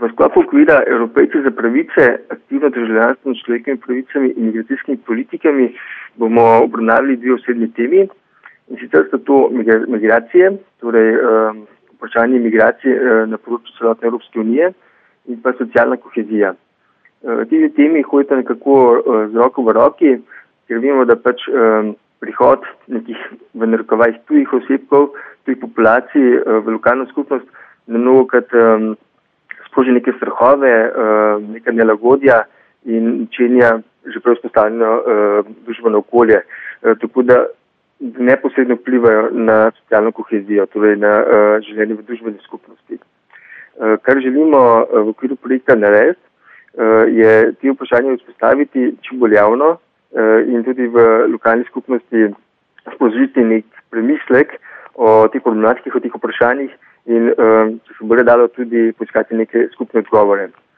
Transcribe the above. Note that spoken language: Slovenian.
V sklopu okvira Evropejci za pravice, aktivno državljanstvo s človekovimi pravicami in migracijskimi politikami bomo obravnavali dve osrednji temi. In sicer so to migracije, torej vprašanje migracije na področju celotne Evropske unije in pa socialna kohezija. Ti dve temi hodita nekako z roko v roki, ker vemo, da pač prihod nekih v narekovajih tujih osebkov, tujih populacij v lokalno skupnost na mnogokrat sproži neke strahove, neka nelagodja in učenja že prav vzpostavljeno družbeno okolje. Tako da neposredno vplivajo na socialno kohezijo, torej na življenje v družbeni skupnosti. Kar želimo v okviru projekta narediti, je te vprašanje vzpostaviti čim bolj javno in tudi v lokalni skupnosti sprožiti nek premislek o teh problematikah, o teh vprašanjih in če se bo le dalo tudi poiskati neke skupne odgovore.